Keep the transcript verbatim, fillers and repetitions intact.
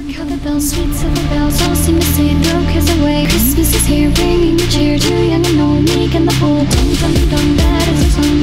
Cowbell bells, sweet silver bells, all seem to say it broke his away. Christmas is here, bringing the cheer to young and old, meek and the bold. Dum dum dum, that is a song.